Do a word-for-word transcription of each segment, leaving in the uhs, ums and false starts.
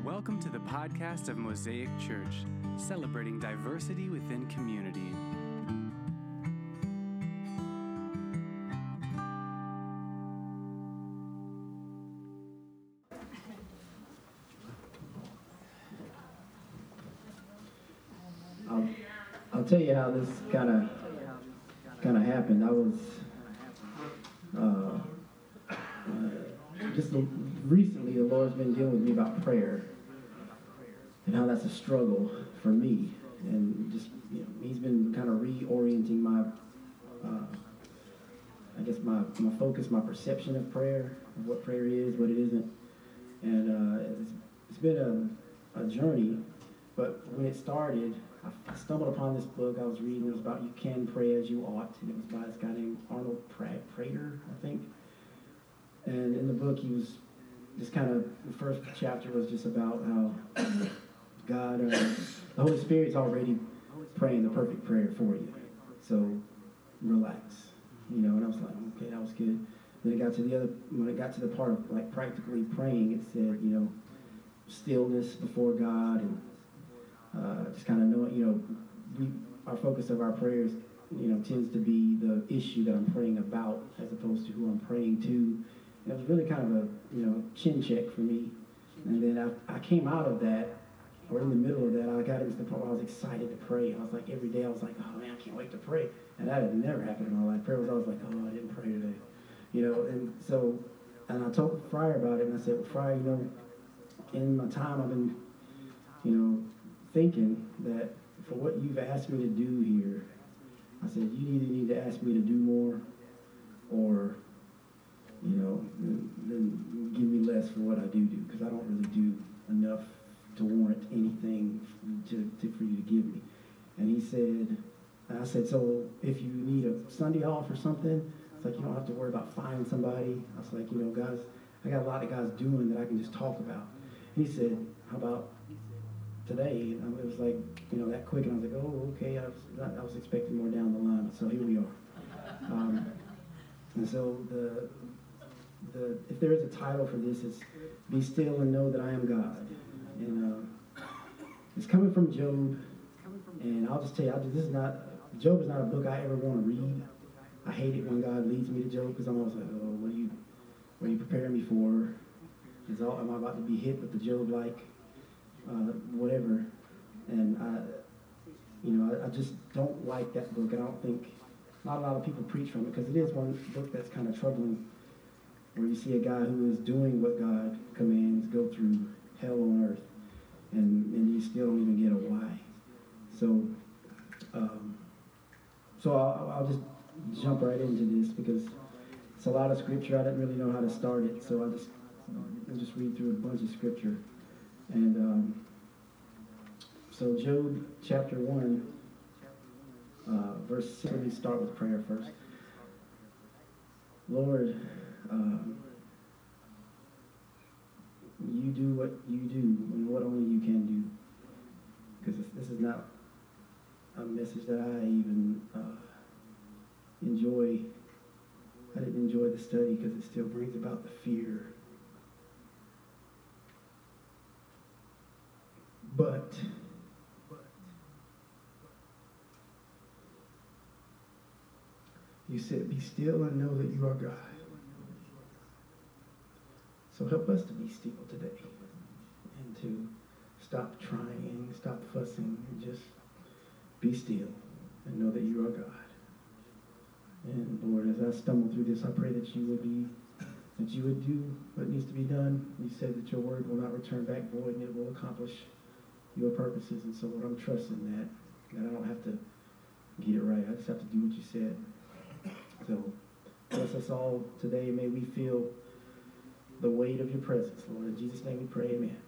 Welcome to the podcast of Mosaic Church, celebrating diversity within community. I'll, I'll tell you how this kind of kind of happened. I was uh, uh, just the, recently the Lord's been dealing with me about prayer and how that's a struggle for me, and just you know, He's been kind of reorienting my, uh, I guess my my focus, my perception of prayer, of what prayer is, what it isn't, and uh, it's, it's been a, a journey. But when it started, I stumbled upon this book I was reading. It was about You Can Pray As You Ought, and it was by this guy named Arnold Prater, I think. And in the book, he was just kind of, the first chapter was just about how God, uh, the Holy Spirit's already praying the perfect prayer for you. So relax, you know. And I was like, okay, that was good. Then it got to the other, when it got to the part of like practically praying, it said, you know, stillness before God, and Uh, just kind of knowing, you know, we, our focus of our prayers, you know, tends to be the issue that I'm praying about as opposed to who I'm praying to. And it was really kind of a, you know, chin check for me. And then I, I came out of that, or in the middle of that, I got into the point where I was excited to pray. I was like, every day I was like, oh man, I can't wait to pray. And that had never happened in my life. Prayer was always like, oh, I didn't pray today. You know, and so, and I told Friar about it, and I said, well, Friar, you know, in my time I've been, you know, thinking that for what you've asked me to do here, I said, you either need to ask me to do more, or, you know, then, then give me less for what I do do, because I don't really do enough to warrant anything to, to for you to give me. And he said, I said, so if you need a Sunday off or something, it's like you don't have to worry about finding somebody. I was like, you know, guys, I got a lot of guys doing that I can just talk about. And he said, how about today? And it was like, you know, that quick, and I was like, oh, okay, I was, I was expecting more down the line, so here we are. Um, and so the, the, if there is a title for this, it's Be Still and Know That I Am God. And uh, it's coming from Job, and I'll just tell you, I, this is not, Job is not a book I ever want to read. I hate it when God leads me to Job, because I'm always like, oh, what are you, what are you preparing me for? Is all, am I about to be hit with the Job-like Uh, whatever, and I, you know, I, I just don't like that book, and I don't think not a lot of people preach from it, because it is one book that's kind of troubling, where you see a guy who is doing what God commands go through hell on earth, and, and you still don't even get a why. So, um, so I'll, I'll just jump right into this, because it's a lot of scripture. I didn't really know how to start it, so I just I'll just read through a bunch of scripture. And um, so Job chapter one, uh, verse six, let me start with prayer first. Lord, um, you do what you do and what only you can do. Because this, this is not a message that I even uh, enjoy. I didn't enjoy the study because it still brings about the fear. But you said, be still and know that you are God. So help us to be still today, and to stop trying, stop fussing, and just be still and know that you are God. And Lord, as I stumble through this, I pray that you would be, that you would do what needs to be done. You said that your word will not return back void, and it will accomplish your purposes. And so, Lord, I'm trusting that, that I don't have to get it right. I just have to do what you said. So, bless us all today. May we feel the weight of your presence, Lord. In Jesus' name we pray, amen.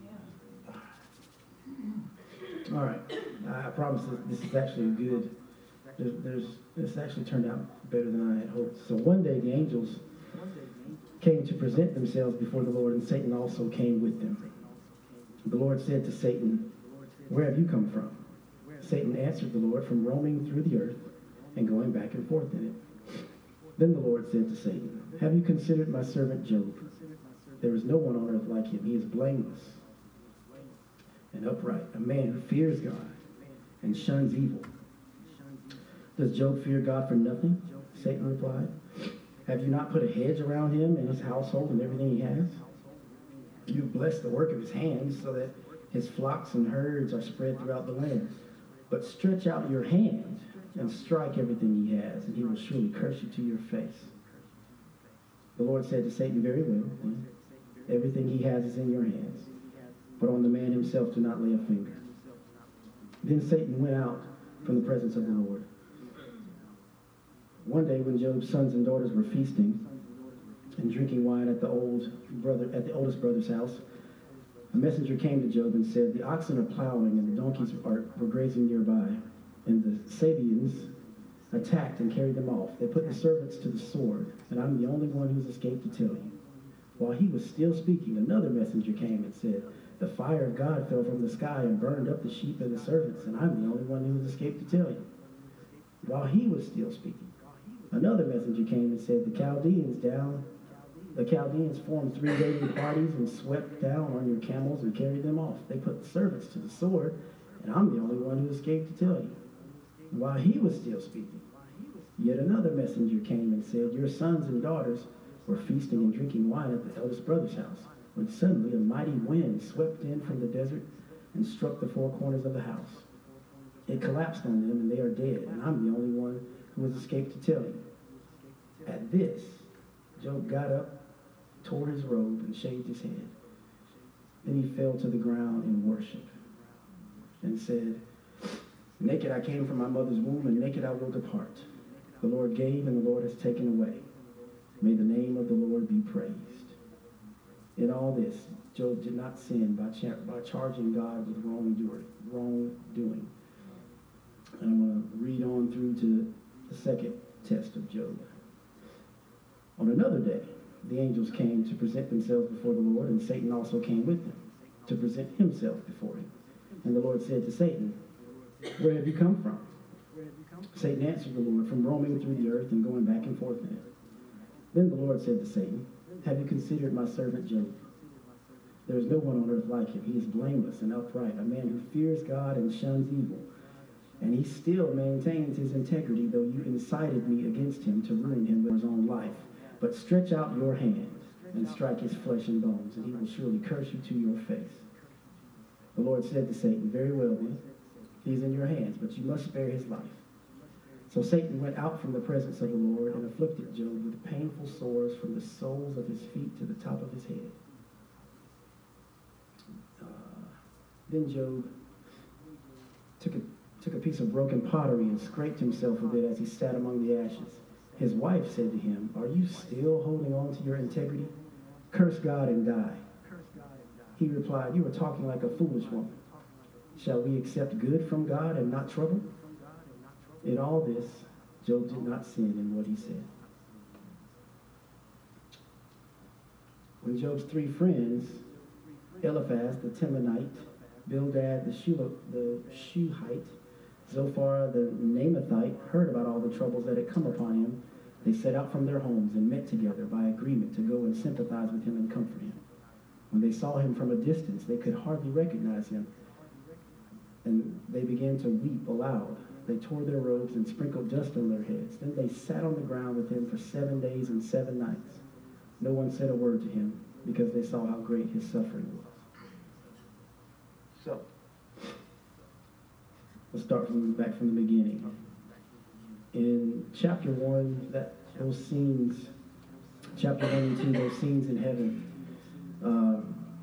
Yeah. All right. I promise that this is actually good. There's, there's, this actually turned out better than I had hoped. So one day the angels came to present themselves before the Lord, and Satan also came with them. The Lord said to Satan, where have you come from? Satan answered the Lord, from roaming through the earth and going back and forth in it. Then the Lord said to Satan, have you considered my servant Job? There is no one on earth like him. He is blameless and upright, a man who fears God and shuns evil. Does Job fear God for nothing? Satan replied. Have you not put a hedge around him and his household and everything he has? You have blessed the work of his hands so that his flocks and herds are spread throughout the land. But stretch out your hand and strike everything he has, and he will surely curse you to your face. The Lord said to Satan, very well, everything he has is in your hands, but on the man himself do not lay a finger. Then Satan went out from the presence of the Lord. One day when Job's sons and daughters were feasting and drinking wine at the old brother at the oldest brother's house, a messenger came to Job and said, the oxen are plowing and the donkeys are, were grazing nearby, and the Sabeans attacked and carried them off. They put the servants to the sword, and I'm the only one who's escaped to tell you. While he was still speaking, another messenger came and said, the fire of God fell from the sky and burned up the sheep and the servants, and I'm the only one who has escaped to tell you. While he was still speaking, another messenger came and said, the Chaldeans down, the Chaldeans formed three raiding parties and swept down on your camels and carried them off. They put the servants to the sword, and I'm the only one who escaped to tell you. While he was still speaking, yet another messenger came and said, your sons and daughters were feasting and drinking wine at the eldest brother's house, when suddenly a mighty wind swept in from the desert and struck the four corners of the house. It collapsed on them, and they are dead, and I'm the only one who has escaped to tell you. At this, Job got up, tore his robe, and shaved his head. Then he fell to the ground in worship and said, naked I came from my mother's womb, and naked I will depart. The Lord gave, and the Lord has taken away. May the name of the Lord be praised. In all this, Job did not sin by, char- by charging God with wrongdoing. wrongdoing. And I'm going to read on through to the second test of Job. On another day, the angels came to present themselves before the Lord, and Satan also came with them to present himself before him. And the Lord said to Satan, where have you come from? Satan answered the Lord, from roaming through the earth and going back and forth in it. Then the Lord said to Satan, have you considered my servant Job? There is no one on earth like him. He is blameless and upright, a man who fears God and shuns evil. And he still maintains his integrity, though you incited me against him to ruin him with his own life. But stretch out your hand and strike his flesh and bones, and he will surely curse you to your face. The Lord said to Satan, very well then, he is in your hands, but you must spare his life. So Satan went out from the presence of the Lord and afflicted Job with painful sores from the soles of his feet to the top of his head. Uh, then Job took a, took a piece of broken pottery and scraped himself with it as he sat among the ashes. His wife said to him, are you still holding on to your integrity? Curse God and die. He replied, you are talking like a foolish woman. Shall we accept good from God and not trouble? In all this, Job did not sin in what he said. When Job's three friends, Eliphaz the Temanite, Bildad the, Shul- the Shuhite, Zophar the Naamathite, heard about all the troubles that had come upon him, they set out from their homes and met together by agreement to go and sympathize with him and comfort him. When they saw him from a distance, they could hardly recognize him, and they began to weep aloud. They tore their robes and sprinkled dust on their heads. Then they sat on the ground with him for seven days and seven nights. No one said a word to him because they saw how great his suffering was. So, let's start from back from the beginning. In chapter one, that those scenes, chapter one and two, those scenes in heaven, uh,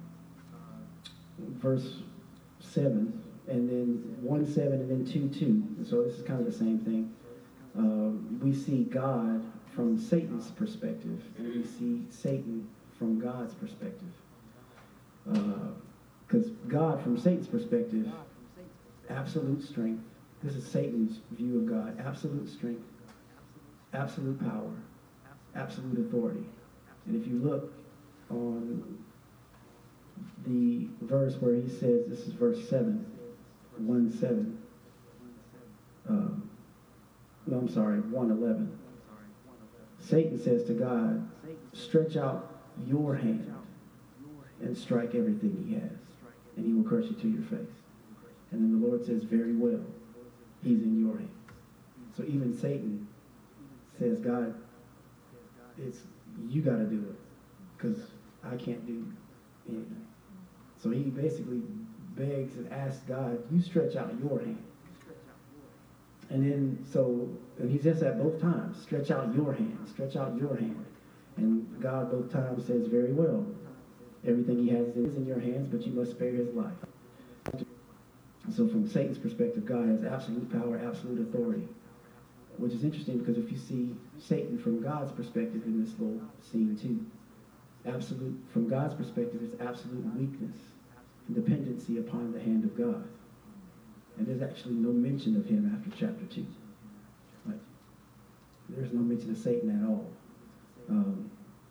verse seven, and then one seven, and then two two. So this is kind of the same thing. Uh, we see God from Satan's perspective, and we see Satan from God's perspective. Because uh, God, from Satan's perspective, absolute strength. This is Satan's view of God. Absolute strength, absolute power, absolute authority. And if you look on the verse where he says, this is verse seven, one seven. Um, no, I'm sorry, one eleven. Satan says to God, stretch out your hand and strike everything he has. and he will crush you to your face. And then the Lord says, very well, he's in your hands. So even Satan says, God, it's you got to do it, because I can't do anything. So he basically begs and asks God, you stretch out your hand. And then, so, and he says that both times, stretch out your hand, stretch out your hand. And God both times says, very well, everything he has is in your hands, but you must spare his life. So from Satan's perspective, God has absolute power, absolute authority, which is interesting because if you see Satan from God's perspective in this little scene too, absolute, from God's perspective, it's absolute weakness and dependency upon the hand of God. And there's actually no mention of him after chapter two. Like, there's no mention of Satan at all. Um,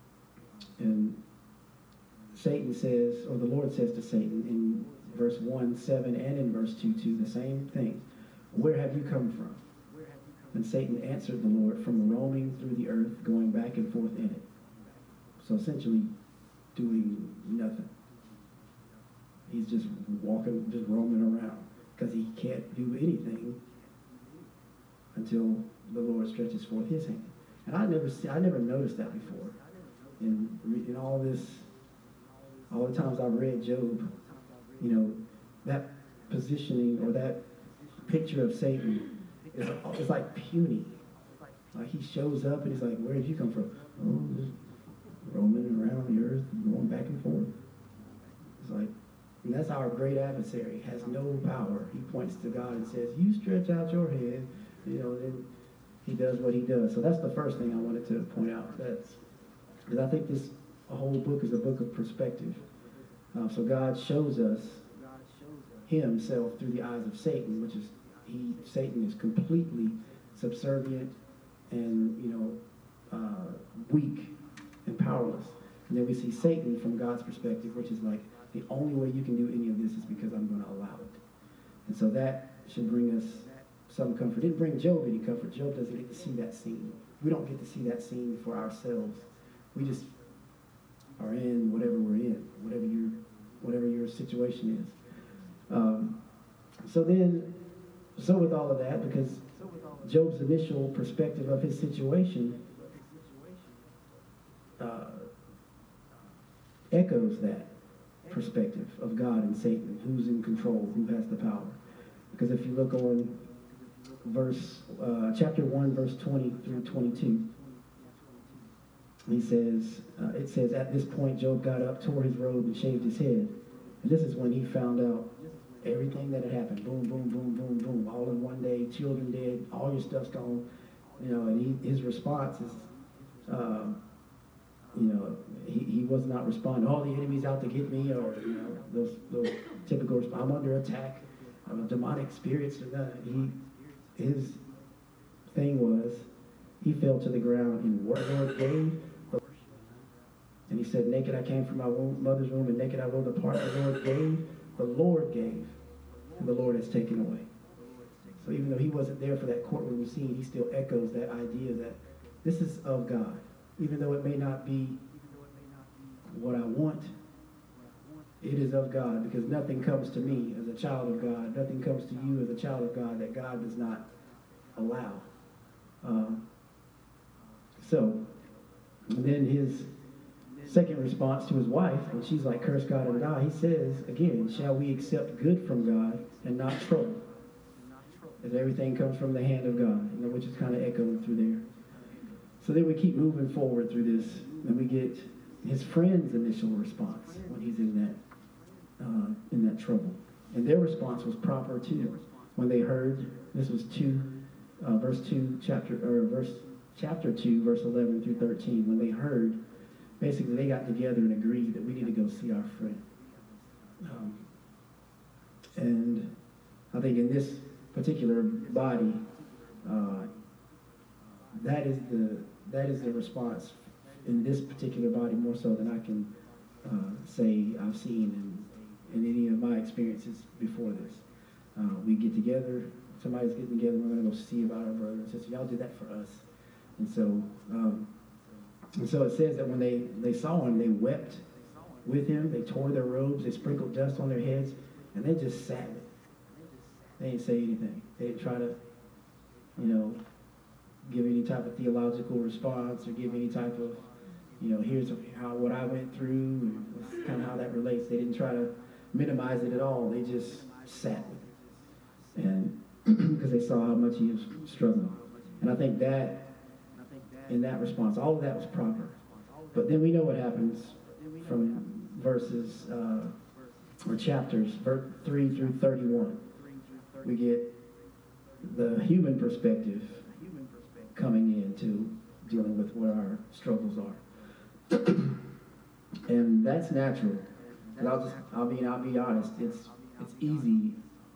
and Satan says, or the Lord says to Satan in verse one, seven, and in verse two, two, the same thing. Where have you come from? And Satan answered the Lord, from roaming through the earth, going back and forth in it. So essentially doing nothing. He's just walking, just roaming around, because he can't do anything until the Lord stretches forth his hand. And I never see, I never noticed that before. In, in all this, all the times I've read Job, you know, that positioning or that picture of Satan is it's like puny. Like he shows up and he's like, where did you come from? Oh, just roaming around the earth, going back and forth. It's like, and that's our great adversary, has no power. He points to God and says, you stretch out your hand, you know, and he does what he does. So that's the first thing I wanted to point out. That's because I think this whole book is a book of perspective. Uh, so God shows us himself through the eyes of Satan, which is he. Satan is completely subservient and, you know, uh, weak and powerless. And then we see Satan from God's perspective, which is like, the only way you can do any of this is because I'm going to allow it. And so that should bring us some comfort. It didn't bring Job any comfort. Job doesn't get to see that scene. We don't get to see that scene for ourselves. We just are in whatever we're in, whatever your, whatever your situation is. Um, so then, so with all of that, because Job's initial perspective of his situation uh, echoes that perspective of God and Satan, who's in control, who has the power. Because if you look on verse, uh, chapter one, verse twenty through twenty-two, he says, uh, it says, at this point, Job got up, tore his robe, and shaved his head. And this is when he found out everything that had happened. Boom, boom, boom, boom, boom. All in one day, children dead, all your stuff's gone. You know, and he, his response is, uh, you know, he, he was not responding. All the enemies out to get me, or, you know, those, those typical response. I'm under attack. I'm a demonic spirits. Or that. He, his thing was, he fell to the ground and what the Lord gave. And he said, naked I came from my womb, mother's womb, and naked I will depart. The Lord gave, the Lord gave, and the Lord has taken away. So even though he wasn't there for that courtroom scene, he still echoes that idea that this is of God. Even though it may not be what I want, it is of God, because nothing comes to me as a child of God, nothing comes to you as a child of God that God does not allow. Um, so, and then his second response to his wife, when she's like, curse God and die, he says, again, shall we accept good from God and not trouble? As everything comes from the hand of God, you know, which is kind of echoed through there. So then we keep moving forward through this, and we get his friend's initial response when he's in that uh, in that trouble. And their response was proper too. When they heard, this was two, uh, verse two, chapter or verse chapter two, verse eleven through thirteen. When they heard, basically they got together and agreed that we need to go see our friend. Um, and I think in this particular body, uh, that is the that is the response in this particular body more so than I can uh, say I've seen in, in any of my experiences before this. Uh, we get together, somebody's getting together, we're going to go see about our brother and sister. Y'all did that for us. And so, um, and so it says that when they, they saw him, they wept with him. They tore their robes, they sprinkled dust on their heads, and they just sat with him. They didn't say anything. They didn't try to, you know, give any type of theological response or give any type of, you know, here's how what I went through, and that's kind of how that relates. They didn't try to minimize it at all. They just sat with him, and because they saw how much he was struggling. And I think that, in that response, all of that was proper. But then we know what happens from verses uh, or chapters three through thirty-one. We get the human perspective coming into dealing with what our struggles are. And that's natural. And I'll just, I'll be, I'll be honest. It's, it's easy,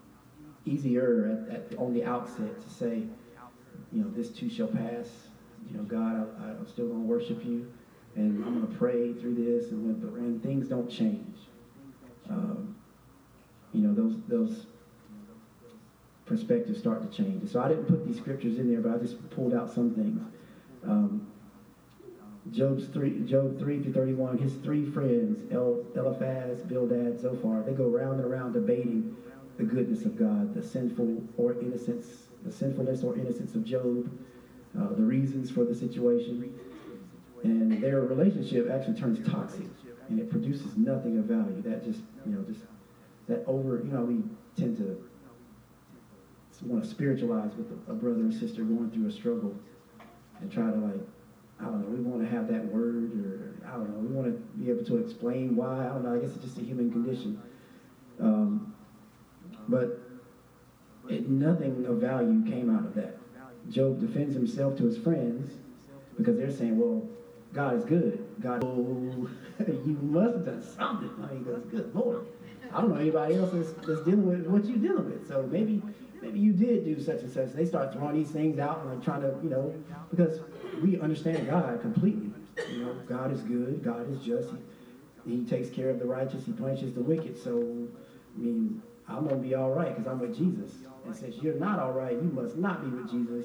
easier at, at, on the outset to say, you know, this too shall pass. You know, God, I, I'm still going to worship you, and I'm going to pray through this. And when, but when things don't change, um, you know, those those perspectives start to change. So I didn't put these scriptures in there, but I just pulled out some things. Um, Job's three, Job three through thirty-one. His three friends, El, Eliphaz, Bildad, Zophar, they go round and around debating the goodness of God, the sinful or innocence, the sinfulness or innocence of Job, uh, the reasons for the situation, and their relationship actually turns toxic, and it produces nothing of value. That just, you know, just that over, you know, we tend to want to spiritualize with a, a brother or sister going through a struggle and try to, like, I don't know, we want to have that word, or I don't know, we want to be able to explain why. I don't know, I guess it's just a human condition. Um, but it, nothing of value came out of that. Job defends himself to his friends because they're saying, well, God is good. God, oh, you must have done something. I mean, because good Lord. I don't know anybody else that's, that's dealing with what you're dealing with. So maybe maybe you did do such and such. They start throwing these things out and like trying to, you know, because we understand God completely. You know, God is good. God is just. He, he takes care of the righteous. He punishes the wicked. So, I mean, I'm going to be all right because I'm with Jesus. And since you're not all right, you must not be with Jesus.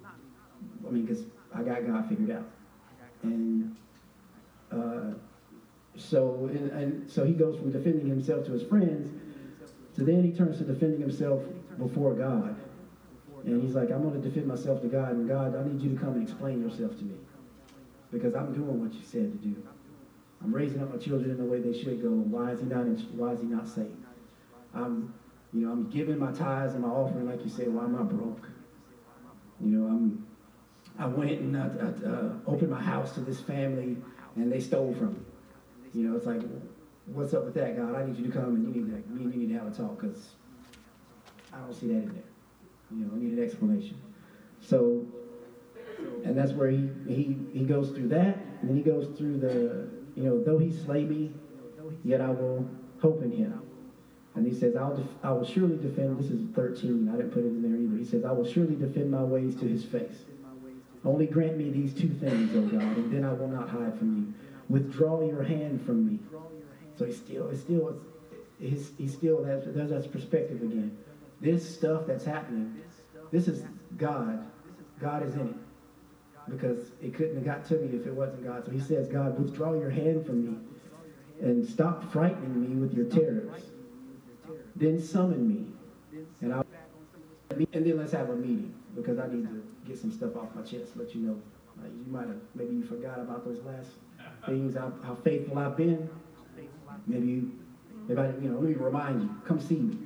I mean, because I got God figured out. And uh, so and, and so he goes from defending himself to his friends to then he turns to defending himself before God. And he's like, I'm going to defend myself to God, and God, I need you to come and explain yourself to me because I'm doing what you said to do. I'm raising up my children in the way they should go. Why is he not? Why is he not saved? I'm, you know, I'm giving my tithes and my offering, like you said. Why am I broke? You know, I'm. I went and I, I uh, opened my house to this family, and they stole from me. You know, it's like, what's up with that, God? I need you to come, and you need to, me and you need to have a talk because I don't see that in there. You know, I need an explanation. So, and that's where he he he goes through that, and then he goes through the, you know, though he slay me, yet I will hope in him. And he says, I'll def- I will surely defend. This is thirteen. I didn't put it in there either. He says, I will surely defend my ways to his face. Only grant me these two things, O God, and then I will not hide from you. Withdraw your hand from me. So he's still, he's still, he's, he's still, that's, that's that perspective again. This stuff that's happening, this is God. God is in it. Because it couldn't have got to me if it wasn't God. So he says, God, withdraw your hand from me and stop frightening me with your terrors. Then summon me. And I'll, and then let's have a meeting because I need to get some stuff off my chest, let you know. Like you might have, maybe you forgot about those last things, how, how faithful I've been. Maybe you, maybe I, you know, let me remind you, come see me.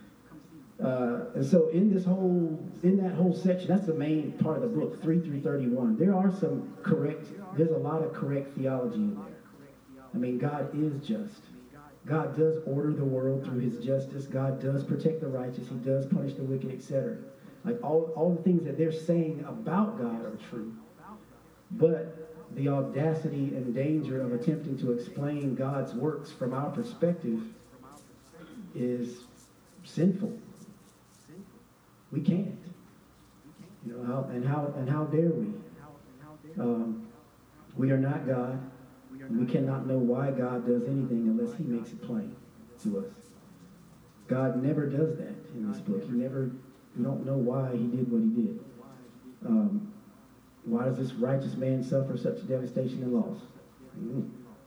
Uh, and so in this whole, in that whole section, that's the main part of the book, three through thirty-one. There are some correct, there's a lot of correct theology in there. I mean, God is just. God does order the world through his justice. God does protect the righteous. He does punish the wicked, et cetera. Like all, all the things that they're saying about God are true. But the audacity and danger of attempting to explain God's works from our perspective is sinful. We can't. You know, how, and how and how dare we? Um, we are not God. And we cannot know why God does anything unless he makes it plain to us. God never does that in this book. He never, we don't know why he did what he did. Um, why does this righteous man suffer such devastation and loss? Mm.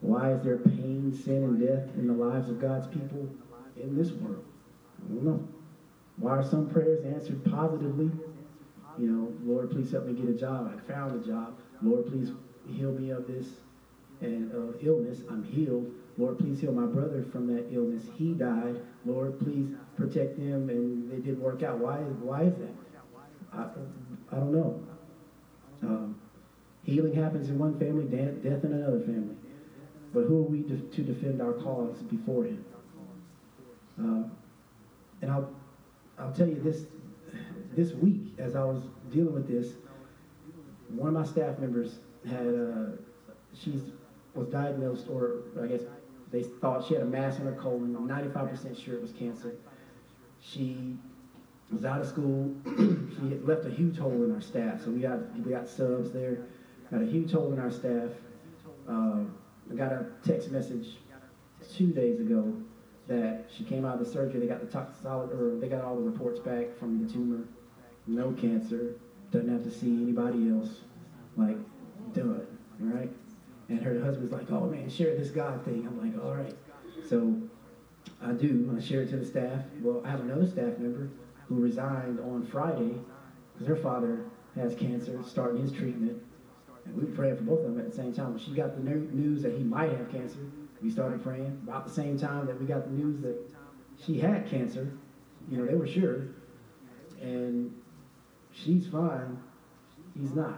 Why is there pain, sin, and death in the lives of God's people in this world? I don't know. Why are some prayers answered positively? You know, Lord, please help me get a job. I found a job. Lord, please heal me of this and uh, illness. I'm healed. Lord, please heal my brother from that illness. He died. Lord, please protect him, and it didn't work out. Why? Why is that? I, I don't know. Um, healing happens in one family, death, death in another family. But who are we to, to defend our cause before Him? Uh, and I'll I'll tell you this this week, as I was dealing with this, one of my staff members had uh, she's was diagnosed, or I guess they thought she had a mass in her colon. I'm ninety-five percent sure it was cancer. She was out of school. She had left a huge hole in our staff. So we got we got subs there. Got a huge hole in our staff. Uh, I got a text message two days ago that she came out of the surgery. They got the toxicology, or they got all the reports back from the tumor. No cancer. Doesn't have to see anybody else. Like, done. Right? And her husband's like, oh man, share this God thing. I'm like, all right. So I do. I share it to the staff. Well, I have another staff member who resigned on Friday because her father has cancer, starting his treatment. And we were praying for both of them at the same time. When she got the news that he might have cancer, we started praying. About the same time that we got the news that she had cancer, you know, they were sure. And she's fine. He's not.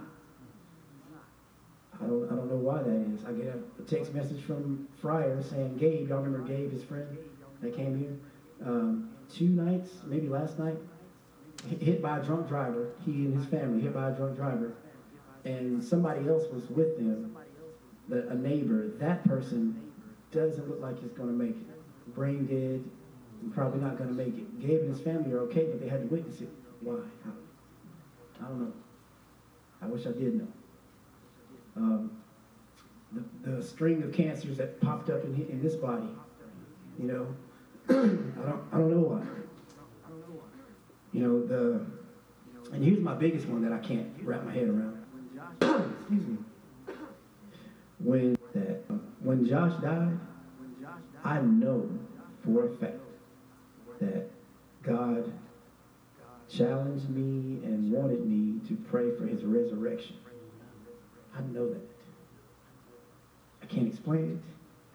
I don't I don't know why that is. I get a text message from Fryer saying, Gabe, y'all remember Gabe, his friend that came here? Um, two nights, maybe last night, hit by a drunk driver. He and his family hit by a drunk driver. And somebody else was with them, the, a neighbor. That person doesn't look like he's going to make it. Brain dead, and probably not going to make it. Gabe and his family are okay, but they had to witness it. Why? I don't know. I wish I did know. Um, the, the string of cancers that popped up in, in this body, you know, I don't I don't know why. You know, the and here's my biggest one that I can't wrap my head around. Excuse me. When that when Josh died, I know for a fact that God challenged me and wanted me to pray for his resurrection. I know that. I can't explain it.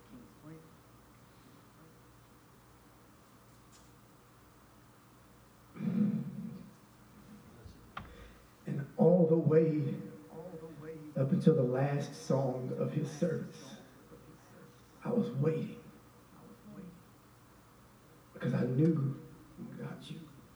And all the way up until the last song of his service, I was waiting. Because I knew, God, you,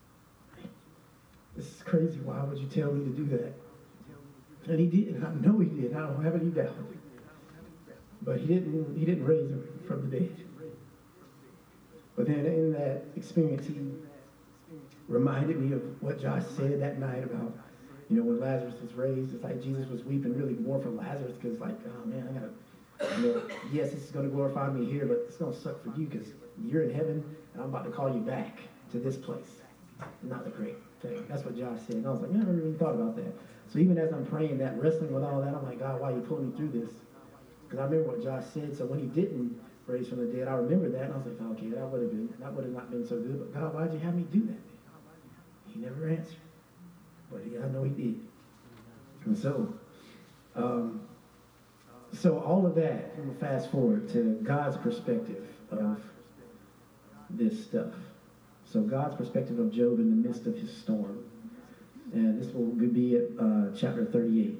this is crazy. Why would you tell me to do that? And he did, and I know he did. I don't have any doubt. But he didn't he didn't raise him from the dead. But then in that experience, he reminded me of what Josh said that night about, you know, when Lazarus was raised. It's like Jesus was weeping really more for Lazarus because, like, oh man, I gotta, you know, yes, this is going to glorify me here, but it's going to suck for you because you're in heaven and I'm about to call you back to this place. Not a great thing. That's what Josh said. And I was like, I never really thought about that. So even as I'm praying that, wrestling with all that, I'm like, God, why are you pulling me through this? Because I remember what Josh said. So when he didn't raise from the dead, I remember that, and I was like, okay, that would have been, that would have not been so good. But God, why'd you have me do that? He never answered, but he, I know he did. And so, um, so all of that, I'm gonna fast forward to God's perspective of this stuff. So God's perspective of Job in the midst of his storm. And this will be at uh, chapter thirty-eight.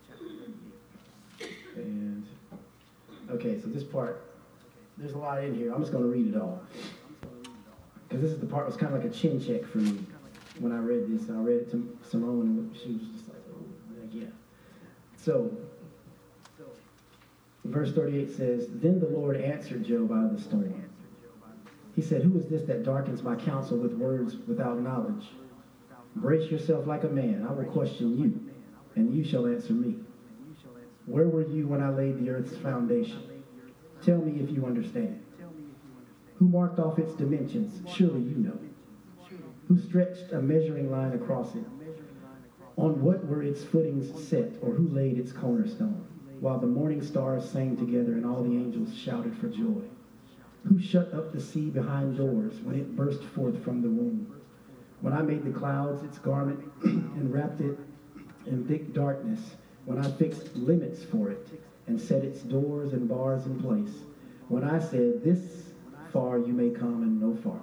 And, okay, so this part, there's a lot in here. I'm just going to read it all. Because this is the part that was kind of like a chin check for me when I read this. I read it to Simone, and she was just like, oh, like, yeah. So, verse thirty-eight says, Then the Lord answered Job out of the storm. He said, Who is this that darkens my counsel with words without knowledge? Brace yourself like a man. I will question you, and you shall answer me. Where were you when I laid the earth's foundation? Tell me if you understand. Who marked off its dimensions? Surely you know. Who stretched a measuring line across it? On what were its footings set, or who laid its cornerstone? while the morning stars sang together and all the angels shouted for joy? Who shut up the sea behind doors when it burst forth from the womb? When I made the clouds its garment and wrapped it in thick darkness, when I fixed limits for it and set its doors and bars in place, when I said, this far you may come and no farther.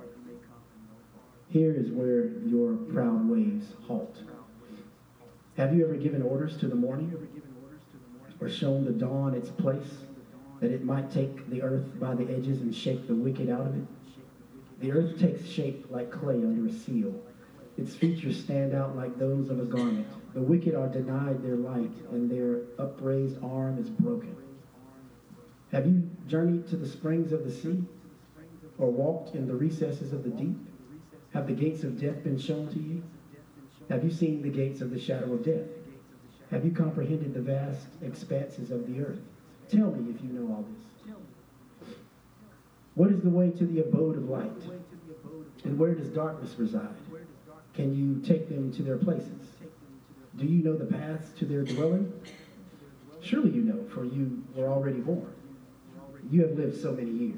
Here is where your proud waves halt. Have you ever given orders to the morning or shown the dawn its place, that it might take the earth by the edges and shake the wicked out of it? The earth takes shape like clay under a seal. Its features stand out like those of a garment. The wicked are denied their light, and their upraised arm is broken. Have you journeyed to the springs of the sea, or walked in the recesses of the deep? Have the gates of death been shown to you? Have you seen the gates of the shadow of death? Have you comprehended the vast expanses of the earth? Tell me if you know all this. What is the way to the abode of light? And where does darkness reside? Can you take them to their places? Do you know the paths to their dwelling? Surely you know, for you were already born. You have lived so many years.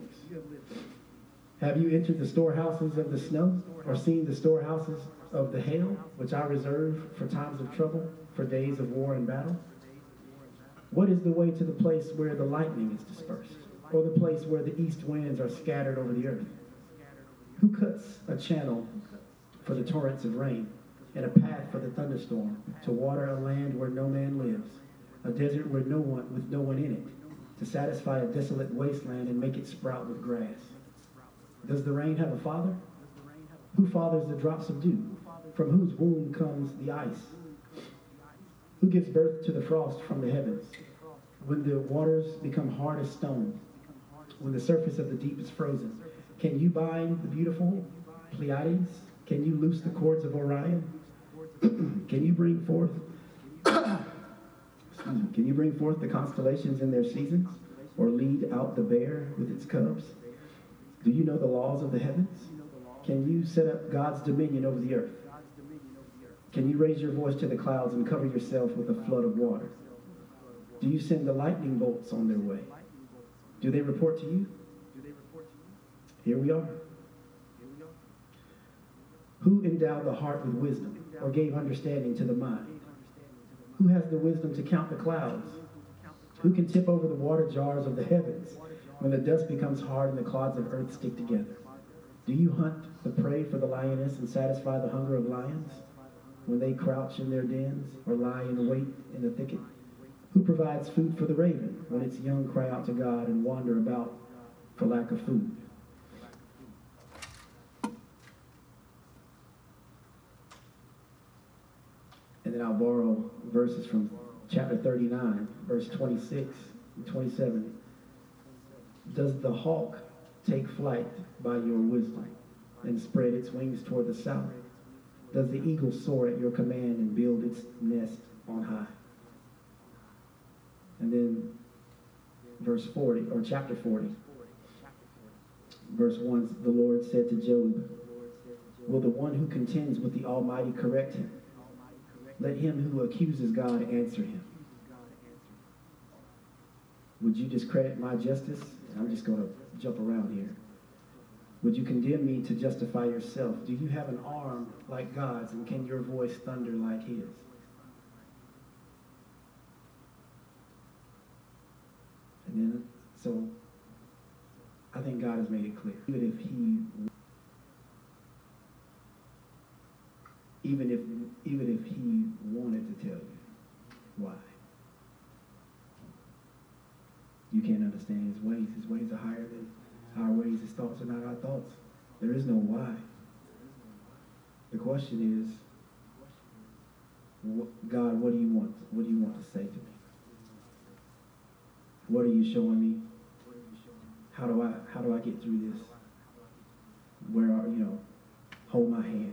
Have you entered the storehouses of the snow, or seen the storehouses of the hail, which I reserve for times of trouble, for days of war and battle? What is the way to the place where the lightning is dispersed, or the place where the east winds are scattered over the earth? Who cuts a channel for the torrents of rain, and a path for the thunderstorm, to water a land where no man lives, a desert where no one, with no one in it, to satisfy a desolate wasteland and make it sprout with grass? Does the rain have a father? Who fathers the drops of dew? From whose womb comes the ice? Who gives birth to the frost from the heavens? When the waters become hard as stone, when the surface of the deep is frozen, can you bind the beautiful Pleiades? Can you loose the cords of Orion? Can you bring forth excuse me, can you bring forth the constellations in their seasons, or lead out the bear with its cubs? Do you know the laws of the heavens? Can you set up God's dominion over the earth? Can you raise your voice to the clouds and cover yourself with a flood of water? Do you send the lightning bolts on their way? Do they report to you? Here we are. Who endowed the heart with wisdom, or gave understanding to the mind? Who has the wisdom to count the clouds? Who can tip over the water jars of the heavens when the dust becomes hard and the clods of earth stick together? Do you hunt the prey for the lioness and satisfy the hunger of lions when they crouch in their dens or lie in wait in the thicket? Who provides food for the raven when its young cry out to God and wander about for lack of food? And then I'll borrow verses from chapter thirty-nine, verse twenty-six and twenty-seven. Does the hawk take flight by your wisdom and spread its wings toward the south? Does the eagle soar at your command and build its nest on high? And then verse forty, or chapter forty, verse one, the Lord said to Job, will the one who contends with the Almighty correct him? Let him who accuses God answer him. Would you discredit my justice? I'm just going to jump around here. Would you condemn me to justify yourself? Do you have an arm like God's, and can your voice thunder like his? And then, so, I think God has made it clear. Even if he, even if, even if he wanted to tell you why. You can't understand his ways. His ways are higher than our ways. His thoughts are not our thoughts. There is no why. The question is, God, what do you want? What do you want to say to me? What are you showing me? How do I how do I get through this? Where are, you know, hold my hand.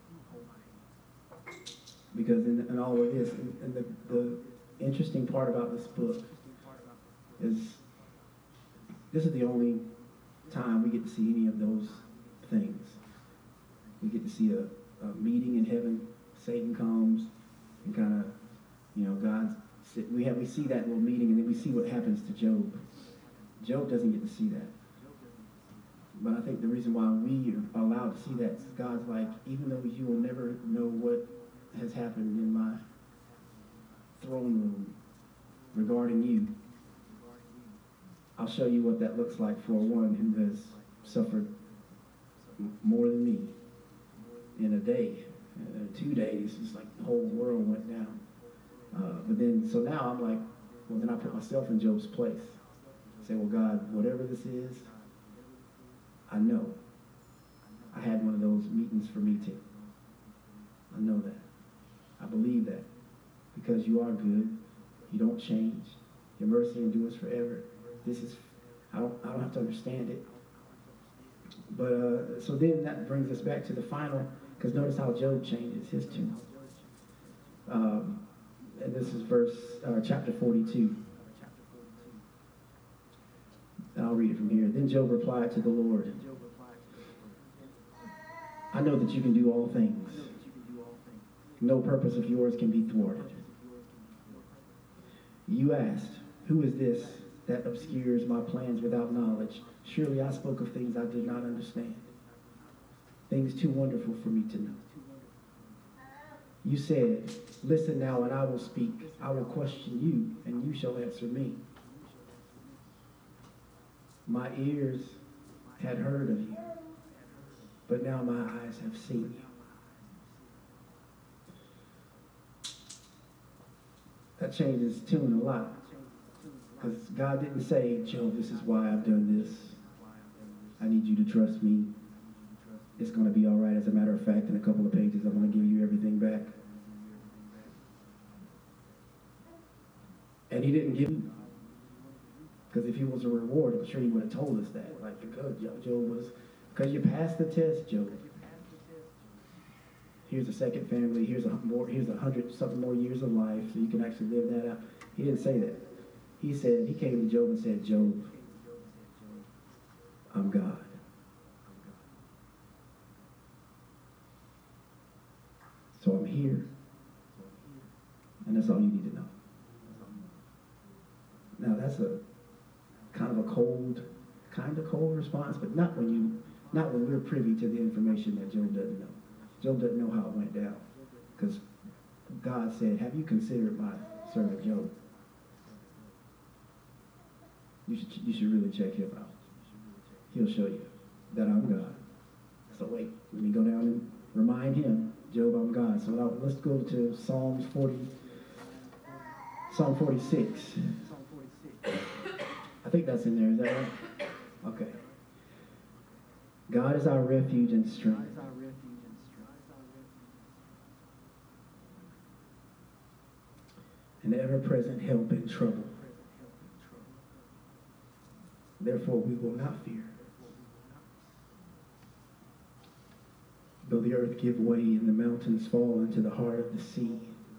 Because in, in all of this, and, and the, the interesting part about this book is this is the only time we get to see any of those things. We get to see a, a meeting in heaven. Satan comes and kind of, you know, God's We have we see that little meeting, and then we see what happens to Job. Job doesn't get to see that. But I think the reason why we are allowed to see that is God's like, even though you will never know what has happened in my throne room regarding you, I'll show you what that looks like for one who has suffered more than me in a day, uh, two days. It's like the whole world went down. Uh, but then, so now I'm like, well, then I put myself in Job's place. Say, well, God, whatever this is, I know. I had one of those meetings for me too. I know that. I believe that. Because you are good. You don't change. Your mercy endures forever. This is, I don't, I don't have to understand it. But, uh, so then that brings us back to the final, because notice how Job changes his tune. Um, and this is verse, uh, chapter forty-two. And I'll read it from here. Then Job replied to the Lord, I know that you can do all things. No purpose of yours can be thwarted. You asked, who is this that obscures my plans without knowledge? Surely I spoke of things I did not understand, things too wonderful for me to know. You said, listen now and I will speak. I will question you and you shall answer me. My ears had heard of you, but now my eyes have seen you. That changes tune a lot. Because God didn't say, Job, this is why I've done this. I need you to trust me. It's going to be all right. As a matter of fact, in a couple of pages, I'm going to give you everything back. And he didn't give you. Because if he was a reward, I'm sure he would have told us that. Like, because Job was, because you passed the test, Job. Here's a second family. Here's a more. Here's a hundred something more years of life, so you can actually live that out. He didn't say that. He said, he came to Job and said, Job, I'm God. So I'm here. And that's all you need to know. Now that's a kind of a cold, kind of cold response, but not when you, not when we're privy to the information that Job doesn't know. Job doesn't know how it went down. Because God said, have you considered my servant Job? You should, you should really check him out. He'll show you that I'm God. So wait, let me go down and remind him, Job, I'm God. So now let's go to Psalms forty, Psalm forty-six. I think that's in there, is that right? Okay. God is our refuge and strength. An ever-present help in trouble. Therefore we will not fear. Though the earth give way and the mountains fall into the heart of the sea,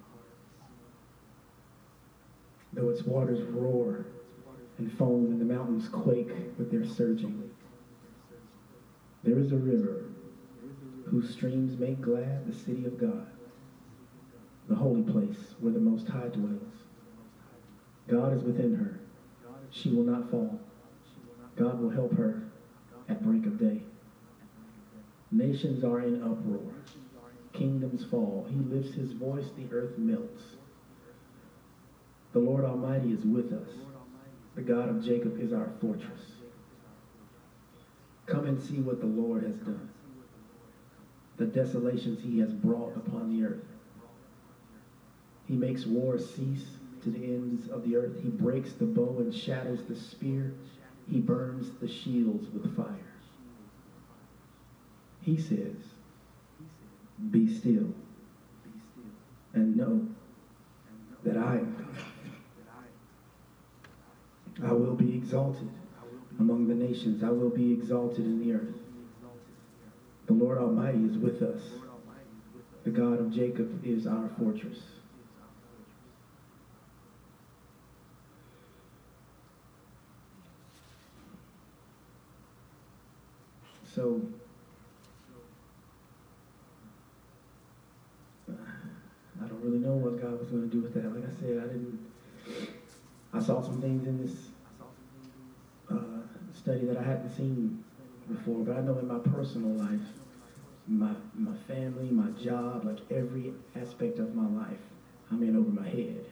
though its waters roar and foam and the mountains quake with their surging, there is a river whose streams make glad the city of God, the holy place where the Most High dwells. God is within her. She will not fall. God will help her at break of day. Nations are in uproar. Kingdoms fall. He lifts his voice, the earth melts. The Lord Almighty is with us. The God of Jacob is our fortress. Come and see what the Lord has done, the desolations he has brought upon the earth. He makes war cease to the ends of the earth. He breaks the bow and shatters the spear. He burns the shields with fire. He says, be still and know that I am God. I will be exalted among the nations. I will be exalted in the earth. The Lord Almighty is with us. The God of Jacob is our fortress. So, I don't really know what God was going to do with that. Like I said, I didn't I saw some things in this uh, study that I hadn't seen before, but I know in my personal life, my my family, my job, like every aspect of my life, I'm in over my head.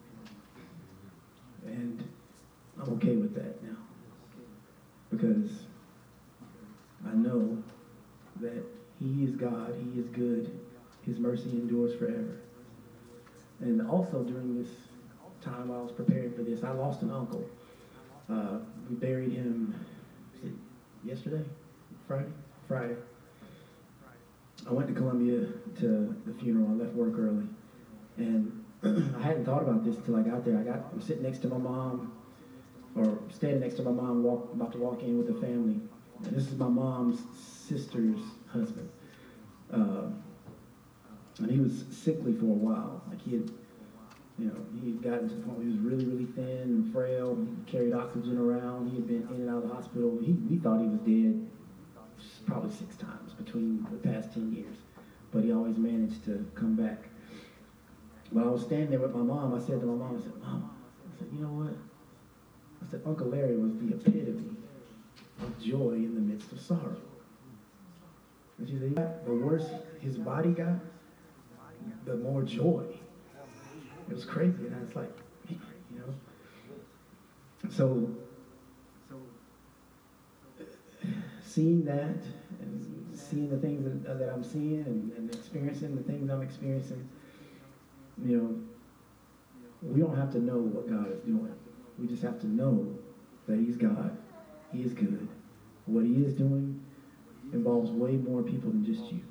And I'm okay with that now. Because I know that he is God, he is good, his mercy endures forever. And also during this time I was preparing for this, I lost an uncle. Uh, we buried him, was it yesterday? Friday? Friday. I went to Columbia to the funeral. I left work early. And I hadn't thought about this until I got there. I got, I'm sitting next to my mom, or standing next to my mom, walk, about to walk in with the family. And this is my mom's sister's husband. Uh, and he was sickly for a while. Like he had, you know, he had gotten to the point where he was really, really thin and frail. He carried oxygen around. He had been in and out of the hospital. He, we thought he was dead probably six times between the past ten years. But he always managed to come back. When I was standing there with my mom, I said to my mom, I said, Mom, I said, you know what? I said, Uncle Larry was the epitome of joy in the midst of sorrow. And she said, the worse his body got, the more joy. It was crazy, and I was like, you know. So, seeing that, and seeing the things that, that I'm seeing, and, and experiencing the things I'm experiencing, you know, we don't have to know what God is doing. We just have to know that he's God, he is good. What he is doing involves way more people than just you.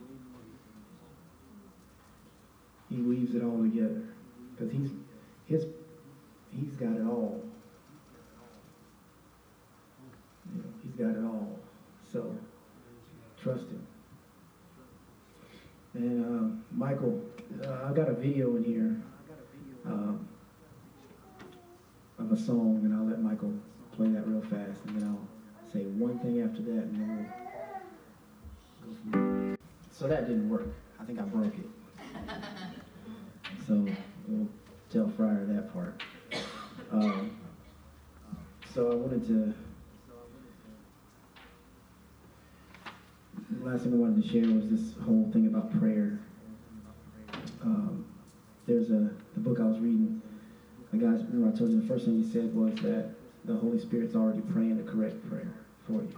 He weaves it all together because he's his he's got it all. You know, he's got it all. So trust him. And uh, Michael, uh, I've got a video in here um, of a song, and I'll let Michael play that real fast, and then I'll say one thing after that, and then we'll go from there. So that didn't work. I think I broke it. So we'll tell Fryer that part. Um, so I wanted to, the last thing I wanted to share was this whole thing about prayer. Um, there's a the book I was reading. The guy, remember I told you the first thing he said was that the Holy Spirit's already praying the correct prayer for you.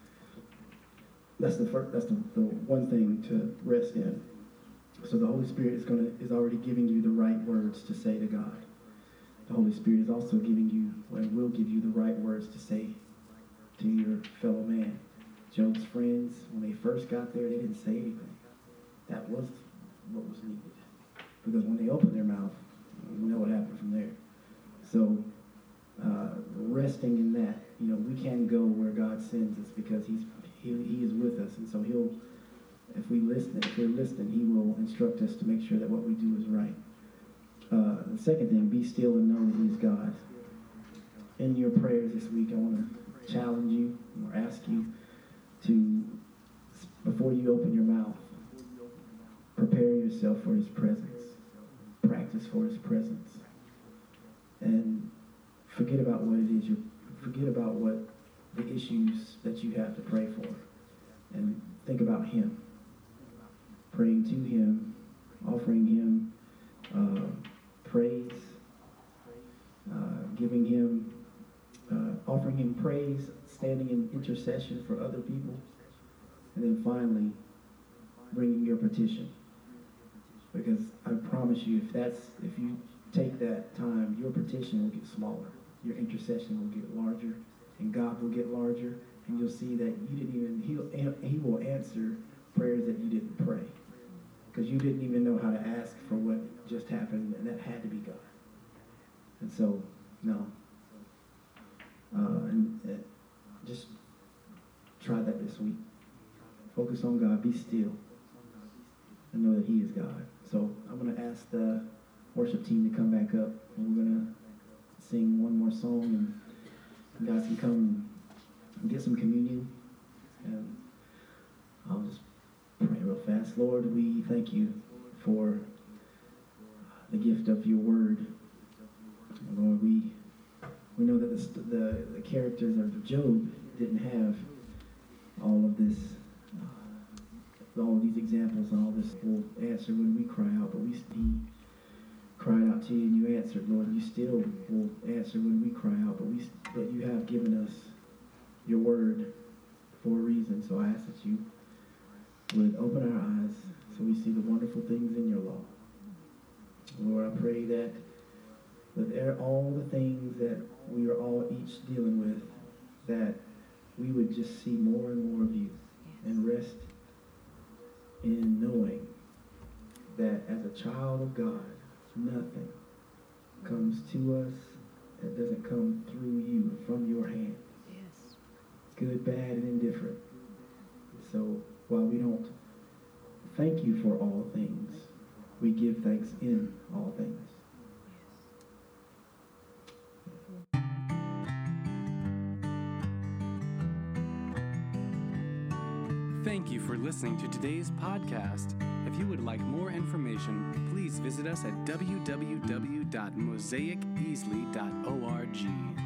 That's the first. That's the, the one thing to rest in. So the Holy Spirit is gonna is already giving you the right words to say to God. The Holy Spirit is also giving you, and will give you the right words to say to your fellow man. Job's friends, when they first got there, they didn't say anything. That was what was needed. Because when they opened their mouth, you know what happened from there. So, uh, resting in that, you know, we can go where God sends us because He's He, he is with us, and so He'll, if we listen, if we're listening, He will instruct us to make sure that what we do is right. Uh, the second thing, be still and know that He is God. In your prayers this week, I want to challenge you or ask you to, before you open your mouth, prepare yourself for His presence. Practice for His presence. And forget about what it is you, forget about what the issues that you have to pray for. And think about Him. Praying to Him, offering Him uh, praise, uh, giving Him, uh, offering Him praise, standing in intercession for other people, and then finally, bringing your petition. Because I promise you, if that's if you take that time, your petition will get smaller, your intercession will get larger, and God will get larger, and you'll see that you didn't even He'll He will answer prayers that you didn't pray, because you didn't even know how to ask for what just happened, and that had to be God. And so, no, uh, and uh, just try that this week. Focus on God. Be still, and know that He is God. So I'm going to ask the worship team to come back up, and we're going to sing one more song, and you guys can come and get some communion. And I'll just pray real fast. Lord, we thank you for the gift of your word. Lord, we We know that the, the, the characters of Job didn't have all of this, uh, all of these examples and all this will answer when we cry out, but we he cried out to you and you answered, Lord. You still will answer when we cry out, but we but you have given us your word for a reason. So I ask that you would open our eyes so we see the wonderful things in your law. Lord, I pray that with all the things that we are all each dealing with, that we would just see more and more of you and rest in knowing that as a child of God, nothing comes to us that doesn't come through you, from your hand. Yes. Good, bad, and indifferent. So while we don't thank you for all things, we give thanks in all things. Thank you for listening to today's podcast. If you would like more information, please visit us at w w w dot mosaic easley dot org.